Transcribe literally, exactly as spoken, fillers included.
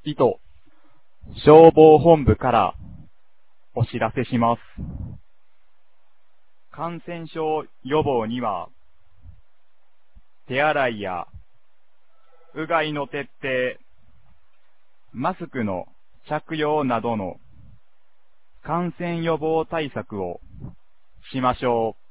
市と消防本部からお知らせします。感染症予防には、手洗いやうがいの徹底、マスクの着用などの感染予防対策をしましょう。